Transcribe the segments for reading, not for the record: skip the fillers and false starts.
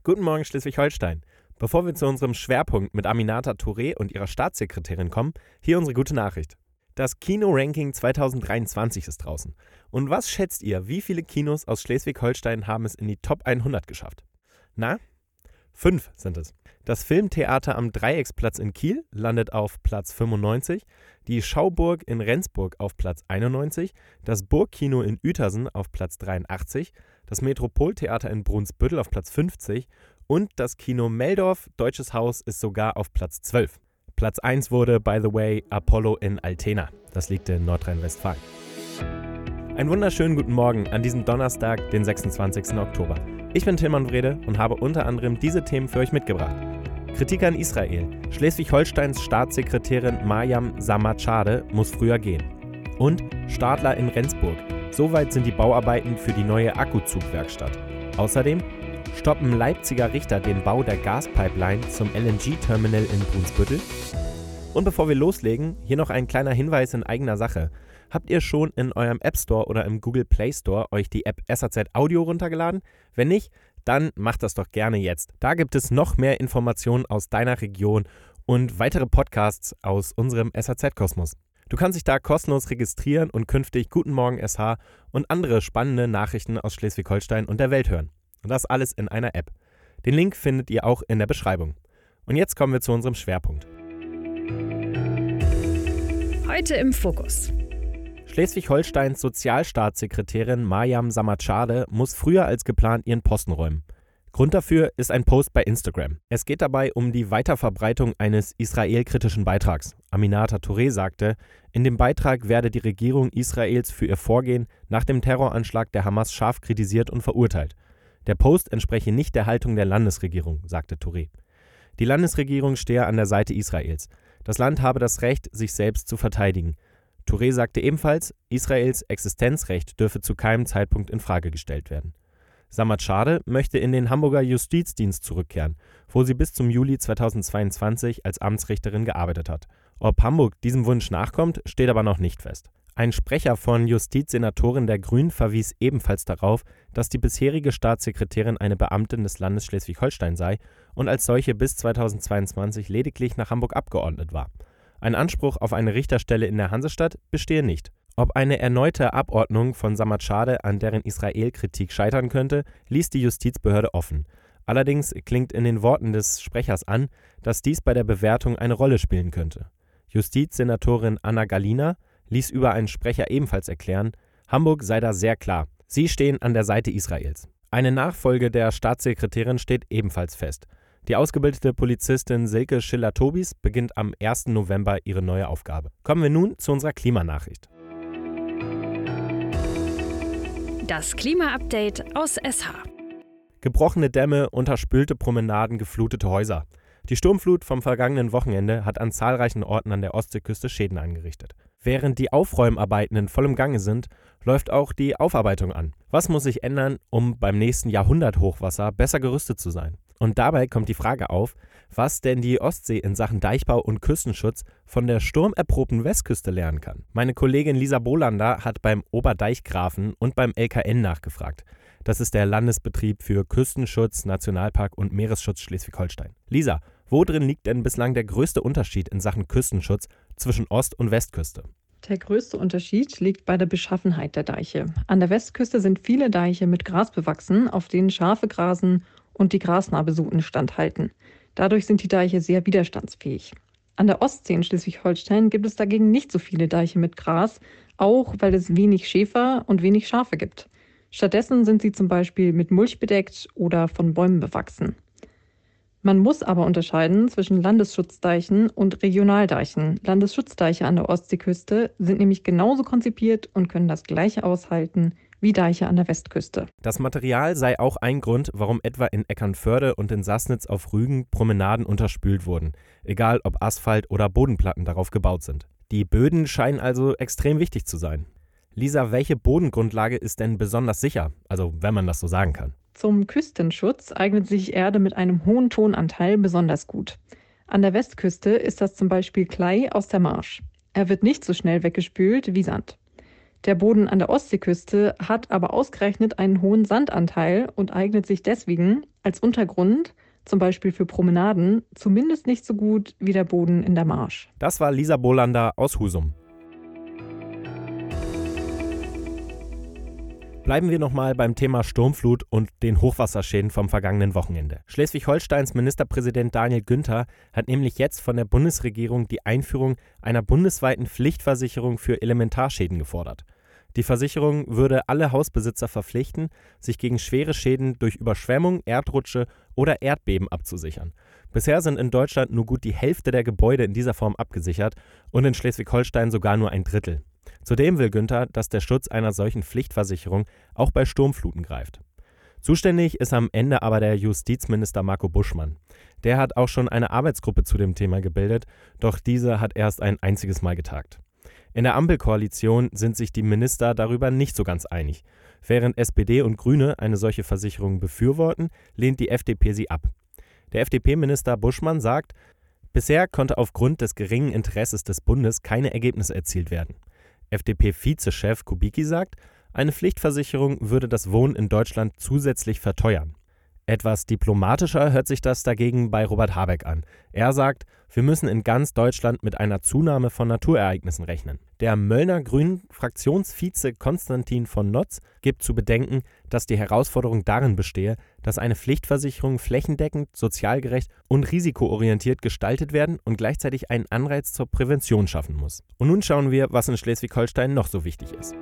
Guten Morgen Schleswig-Holstein. Bevor wir zu unserem Schwerpunkt mit Aminata Touré und ihrer Staatssekretärin kommen, hier unsere gute Nachricht. Das Kino-Ranking 2023 ist draußen. Und was schätzt ihr, wie viele Kinos aus Schleswig-Holstein haben es in die Top 100 geschafft? Na? 5 sind es. Das Filmtheater am Dreiecksplatz in Kiel landet auf Platz 95, die Schauburg in Rendsburg auf Platz 91, das Burgkino in Uetersen auf Platz 83, das Metropoltheater in Brunsbüttel auf Platz 50 und das Kino Meldorf, Deutsches Haus, ist sogar auf Platz 12. Platz 1 wurde, by the way, Apollo in Altena. Das liegt in Nordrhein-Westfalen. Einen wunderschönen guten Morgen an diesem Donnerstag, den 26. Oktober. Ich bin Tilman Wrede und habe unter anderem diese Themen für euch mitgebracht. Kritik an Israel. Schleswig-Holsteins Staatssekretärin Maryam Samachade muss früher gehen. Und Stadler in Rendsburg. Soweit sind die Bauarbeiten für die neue Akkuzugwerkstatt. Außerdem stoppen Leipziger Richter den Bau der Gaspipeline zum LNG-Terminal in Brunsbüttel. Und bevor wir loslegen, hier noch ein kleiner Hinweis in eigener Sache. Habt ihr schon in eurem App Store oder im Google Play Store euch die App SAZ Audio runtergeladen? Wenn nicht, dann macht das doch gerne jetzt. Da gibt es noch mehr Informationen aus deiner Region und weitere Podcasts aus unserem SAZ-Kosmos. Du kannst dich da kostenlos registrieren und künftig Guten Morgen SH und andere spannende Nachrichten aus Schleswig-Holstein und der Welt hören. Und das alles in einer App. Den Link findet ihr auch in der Beschreibung. Und jetzt kommen wir zu unserem Schwerpunkt. Heute im Fokus. Schleswig-Holsteins Sozialstaatssekretärin Maryam Samachade muss früher als geplant ihren Posten räumen. Grund dafür ist ein Post bei Instagram. Es geht dabei um die Weiterverbreitung eines israelkritischen Beitrags. Aminata Touré sagte, in dem Beitrag werde die Regierung Israels für ihr Vorgehen nach dem Terroranschlag der Hamas scharf kritisiert und verurteilt. Der Post entspreche nicht der Haltung der Landesregierung, sagte Touré. Die Landesregierung stehe an der Seite Israels. Das Land habe das Recht, sich selbst zu verteidigen. Touré sagte ebenfalls, Israels Existenzrecht dürfe zu keinem Zeitpunkt in Frage gestellt werden. Samachade möchte in den Hamburger Justizdienst zurückkehren, wo sie bis zum Juli 2022 als Amtsrichterin gearbeitet hat. Ob Hamburg diesem Wunsch nachkommt, steht aber noch nicht fest. Ein Sprecher von Justizsenatorin der Grünen verwies ebenfalls darauf, dass die bisherige Staatssekretärin eine Beamtin des Landes Schleswig-Holstein sei und als solche bis 2022 lediglich nach Hamburg abgeordnet war. Ein Anspruch auf eine Richterstelle in der Hansestadt bestehe nicht. Ob eine erneute Abordnung von Samachade an deren Israel-Kritik scheitern könnte, ließ die Justizbehörde offen. Allerdings klingt in den Worten des Sprechers an, dass dies bei der Bewertung eine Rolle spielen könnte. Justizsenatorin Anna Gallina ließ über einen Sprecher ebenfalls erklären, Hamburg sei da sehr klar. Sie stehen an der Seite Israels. Eine Nachfolge der Staatssekretärin steht ebenfalls fest. Die ausgebildete Polizistin Silke Schiller-Tobis beginnt am 1. November ihre neue Aufgabe. Kommen wir nun zu unserer Klimanachricht. Das Klima-Update aus SH. Gebrochene Dämme, unterspülte Promenaden, geflutete Häuser. Die Sturmflut vom vergangenen Wochenende hat an zahlreichen Orten an der Ostseeküste Schäden angerichtet. Während die Aufräumarbeiten in vollem Gange sind, läuft auch die Aufarbeitung an. Was muss sich ändern, um beim nächsten Jahrhunderthochwasser besser gerüstet zu sein? Und dabei kommt die Frage auf, was denn die Ostsee in Sachen Deichbau und Küstenschutz von der sturmerprobten Westküste lernen kann. Meine Kollegin Lisa Bolander hat beim Oberdeichgrafen und beim LKN nachgefragt. Das ist der Landesbetrieb für Küstenschutz, Nationalpark und Meeresschutz Schleswig-Holstein. Lisa, wo drin liegt denn bislang der größte Unterschied in Sachen Küstenschutz zwischen Ost- und Westküste? Der größte Unterschied liegt bei der Beschaffenheit der Deiche. An der Westküste sind viele Deiche mit Gras bewachsen, auf denen Schafe grasen und die Grasnarbesuten standhalten. Dadurch sind die Deiche sehr widerstandsfähig. An der Ostsee in Schleswig-Holstein gibt es dagegen nicht so viele Deiche mit Gras, auch weil es wenig Schäfer und wenig Schafe gibt. Stattdessen sind sie zum Beispiel mit Mulch bedeckt oder von Bäumen bewachsen. Man muss aber unterscheiden zwischen Landesschutzdeichen und Regionaldeichen. Landesschutzdeiche an der Ostseeküste sind nämlich genauso konzipiert und können das Gleiche aushalten wie Deiche an der Westküste. Das Material sei auch ein Grund, warum etwa in Eckernförde und in Sassnitz auf Rügen Promenaden unterspült wurden, egal ob Asphalt oder Bodenplatten darauf gebaut sind. Die Böden scheinen also extrem wichtig zu sein. Lisa, welche Bodengrundlage ist denn besonders sicher? Also, wenn man das so sagen kann. Zum Küstenschutz eignet sich Erde mit einem hohen Tonanteil besonders gut. An der Westküste ist das zum Beispiel Klei aus der Marsch. Er wird nicht so schnell weggespült wie Sand. Der Boden an der Ostseeküste hat aber ausgerechnet einen hohen Sandanteil und eignet sich deswegen als Untergrund, zum Beispiel für Promenaden, zumindest nicht so gut wie der Boden in der Marsch. Das war Lisa Bolander aus Husum. Bleiben wir nochmal beim Thema Sturmflut und den Hochwasserschäden vom vergangenen Wochenende. Schleswig-Holsteins Ministerpräsident Daniel Günther hat nämlich jetzt von der Bundesregierung die Einführung einer bundesweiten Pflichtversicherung für Elementarschäden gefordert. Die Versicherung würde alle Hausbesitzer verpflichten, sich gegen schwere Schäden durch Überschwemmung, Erdrutsche oder Erdbeben abzusichern. Bisher sind in Deutschland nur gut die Hälfte der Gebäude in dieser Form abgesichert und in Schleswig-Holstein sogar nur ein Drittel. Zudem will Günther, dass der Schutz einer solchen Pflichtversicherung auch bei Sturmfluten greift. Zuständig ist am Ende aber der Justizminister Marco Buschmann. Der hat auch schon eine Arbeitsgruppe zu dem Thema gebildet, doch diese hat erst ein einziges Mal getagt. In der Ampelkoalition sind sich die Minister darüber nicht so ganz einig. Während SPD und Grüne eine solche Versicherung befürworten, lehnt die FDP sie ab. Der FDP-Minister Buschmann sagt, bisher konnte aufgrund des geringen Interesses des Bundes keine Ergebnisse erzielt werden. FDP-Vizechef Kubicki sagt, eine Pflichtversicherung würde das Wohnen in Deutschland zusätzlich verteuern. Etwas diplomatischer hört sich das dagegen bei Robert Habeck an. Er sagt, wir müssen in ganz Deutschland mit einer Zunahme von Naturereignissen rechnen. Der Möllner Grünen-Fraktionsvize Konstantin von Notz gibt zu bedenken, dass die Herausforderung darin bestehe, dass eine Pflichtversicherung flächendeckend, sozial gerecht und risikoorientiert gestaltet werden und gleichzeitig einen Anreiz zur Prävention schaffen muss. Und nun schauen wir, was in Schleswig-Holstein noch so wichtig ist.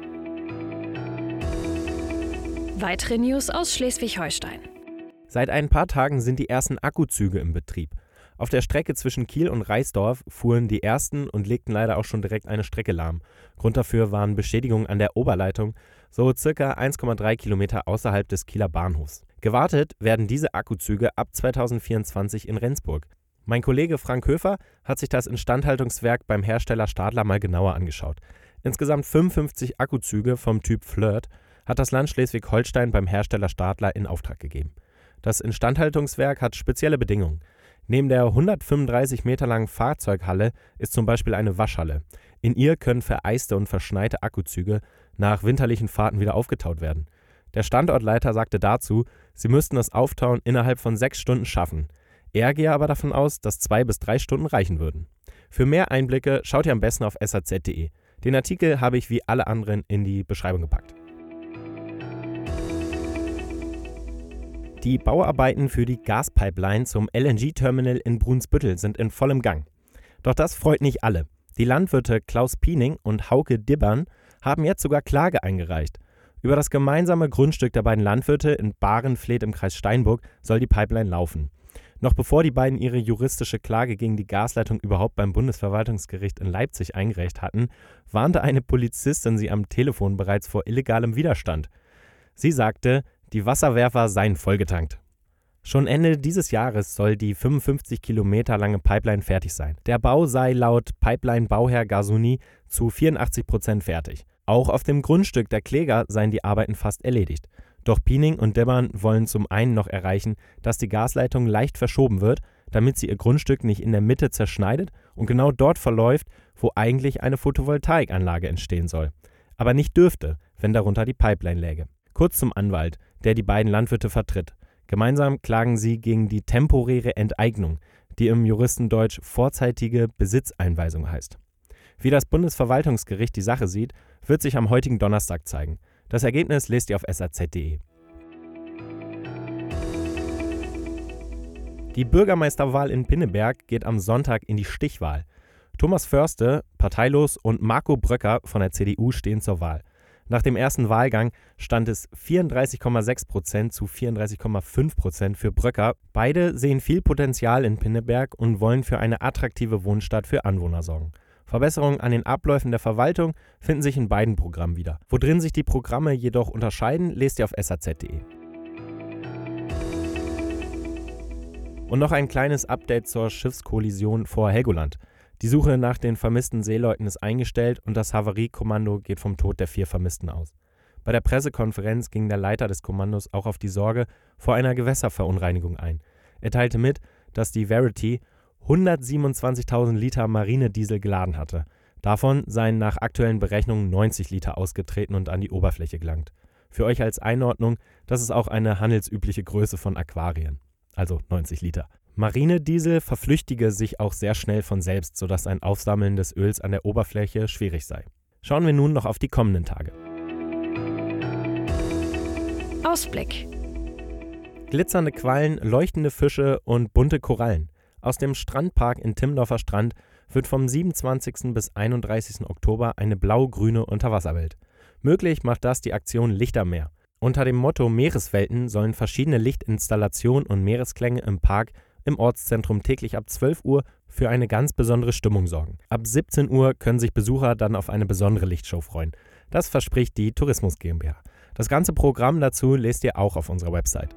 Weitere News aus Schleswig-Holstein. Seit ein paar Tagen sind die ersten Akkuzüge im Betrieb. Auf der Strecke zwischen Kiel und Reisdorf fuhren die ersten und legten leider auch schon direkt eine Strecke lahm. Grund dafür waren Beschädigungen an der Oberleitung, so circa 1,3 Kilometer außerhalb des Kieler Bahnhofs. Gewartet werden diese Akkuzüge ab 2024 in Rendsburg. Mein Kollege Frank Höfer hat sich das Instandhaltungswerk beim Hersteller Stadler mal genauer angeschaut. Insgesamt 55 Akkuzüge vom Typ Flirt hat das Land Schleswig-Holstein beim Hersteller Stadler in Auftrag gegeben. Das Instandhaltungswerk hat spezielle Bedingungen. Neben der 135 Meter langen Fahrzeughalle ist zum Beispiel eine Waschhalle. In ihr können vereiste und verschneite Akkuzüge nach winterlichen Fahrten wieder aufgetaut werden. Der Standortleiter sagte dazu, sie müssten das Auftauen innerhalb von 6 Stunden schaffen. Er gehe aber davon aus, dass 2 bis 3 Stunden reichen würden. Für mehr Einblicke schaut ihr am besten auf saz.de. Den Artikel habe ich wie alle anderen in die Beschreibung gepackt. Die Bauarbeiten für die Gaspipeline zum LNG-Terminal in Brunsbüttel sind in vollem Gang. Doch das freut nicht alle. Die Landwirte Klaus Piening und Hauke Dibbern haben jetzt sogar Klage eingereicht. Über das gemeinsame Grundstück der beiden Landwirte in Bahrenfleet im Kreis Steinburg soll die Pipeline laufen. Noch bevor die beiden ihre juristische Klage gegen die Gasleitung überhaupt beim Bundesverwaltungsgericht in Leipzig eingereicht hatten, warnte eine Polizistin sie am Telefon bereits vor illegalem Widerstand. Sie sagte, die Wasserwerfer seien vollgetankt. Schon Ende dieses Jahres soll die 55 Kilometer lange Pipeline fertig sein. Der Bau sei laut Pipeline-Bauherr Gasunie zu 84% fertig. Auch auf dem Grundstück der Kläger seien die Arbeiten fast erledigt. Doch Piening und Dibbern wollen zum einen noch erreichen, dass die Gasleitung leicht verschoben wird, damit sie ihr Grundstück nicht in der Mitte zerschneidet und genau dort verläuft, wo eigentlich eine Photovoltaikanlage entstehen soll. Aber nicht dürfte, wenn darunter die Pipeline läge. Kurz zum Anwalt, der die beiden Landwirte vertritt. Gemeinsam klagen sie gegen die temporäre Enteignung, die im Juristendeutsch vorzeitige Besitzeinweisung heißt. Wie das Bundesverwaltungsgericht die Sache sieht, wird sich am heutigen Donnerstag zeigen. Das Ergebnis lest ihr auf saz.de. Die Bürgermeisterwahl in Pinneberg geht am Sonntag in die Stichwahl. Thomas Förste, parteilos, und Marco Bröcker von der CDU stehen zur Wahl. Nach dem ersten Wahlgang stand es 34,6% zu 34,5% für Bröcker. Beide sehen viel Potenzial in Pinneberg und wollen für eine attraktive Wohnstadt für Anwohner sorgen. Verbesserungen an den Abläufen der Verwaltung finden sich in beiden Programmen wieder. Worin sich die Programme jedoch unterscheiden, lest ihr auf saz.de. Und noch ein kleines Update zur Schiffskollision vor Helgoland. Die Suche nach den vermissten Seeleuten ist eingestellt und das Havariekommando geht vom Tod der 4 Vermissten aus. Bei der Pressekonferenz ging der Leiter des Kommandos auch auf die Sorge vor einer Gewässerverunreinigung ein. Er teilte mit, dass die Verity 127.000 Liter Marinediesel geladen hatte. Davon seien nach aktuellen Berechnungen 90 Liter ausgetreten und an die Oberfläche gelangt. Für euch als Einordnung, das ist auch eine handelsübliche Größe von Aquarien, also 90 Liter. Marinediesel verflüchtige sich auch sehr schnell von selbst, sodass ein Aufsammeln des Öls an der Oberfläche schwierig sei. Schauen wir nun noch auf die kommenden Tage. Ausblick. Glitzernde Quallen, leuchtende Fische und bunte Korallen. Aus dem Strandpark in Timmendorfer Strand wird vom 27. bis 31. Oktober eine blau-grüne Unterwasserwelt. Möglich macht das die Aktion Lichtermeer. Unter dem Motto Meereswelten sollen verschiedene Lichtinstallationen und Meeresklänge im Park im Ortszentrum täglich ab 12 Uhr für eine ganz besondere Stimmung sorgen. Ab 17 Uhr können sich Besucher dann auf eine besondere Lichtshow freuen. Das verspricht die Tourismus GmbH. Das ganze Programm dazu lest ihr auch auf unserer Website.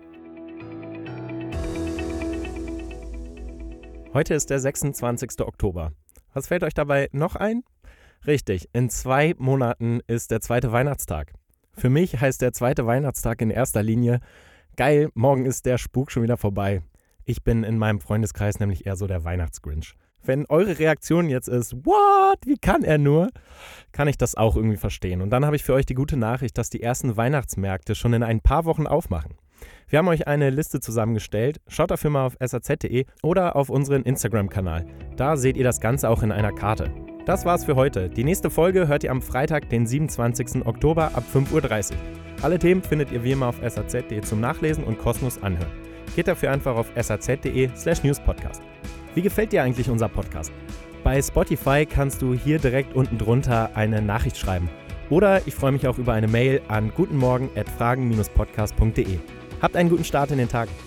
Heute ist der 26. Oktober. Was fällt euch dabei noch ein? Richtig, in 2 Monaten ist der zweite Weihnachtstag. Für mich heißt der zweite Weihnachtstag in erster Linie, geil, morgen ist der Spuk schon wieder vorbei. Ich bin in meinem Freundeskreis nämlich eher so der Weihnachtsgrinch. Wenn eure Reaktion jetzt ist, what, wie kann er nur, kann ich das auch irgendwie verstehen. Und dann habe ich für euch die gute Nachricht, dass die ersten Weihnachtsmärkte schon in ein paar Wochen aufmachen. Wir haben euch eine Liste zusammengestellt. Schaut dafür mal auf saz.de oder auf unseren Instagram-Kanal. Da seht ihr das Ganze auch in einer Karte. Das war's für heute. Die nächste Folge hört ihr am Freitag, den 27. Oktober ab 5:30 Uhr. Alle Themen findet ihr wie immer auf saz.de zum Nachlesen und kostenlos anhören. Geht dafür einfach auf saz.de/newspodcast. Wie gefällt dir eigentlich unser Podcast? Bei Spotify kannst du hier direkt unten drunter eine Nachricht schreiben. Oder ich freue mich auch über eine Mail an gutenmorgen@fragen-podcast.de. Habt einen guten Start in den Tag.